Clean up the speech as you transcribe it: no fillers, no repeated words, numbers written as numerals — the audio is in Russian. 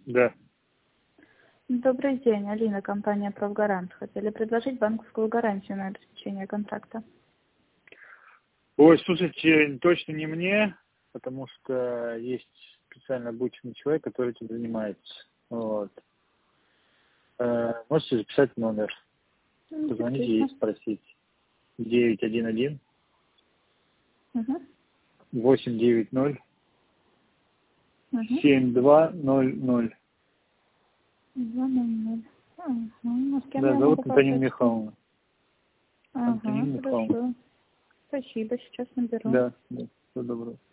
Да. Добрый день, Алина, компания «Правгарант». Хотели предложить банковскую гарантию на обеспечение контракта. Ой, слушайте, точно не мне, потому что есть специально обученный человек, который этим занимается. Вот. Можете записать номер, позвоните и спросить. 911 890 7200. 200. А с кем Да, я зовут могу Антонина пообщаться? Михайловна. Антонина Михайловна. Хорошо. Спасибо, сейчас наберу. Да, все доброго.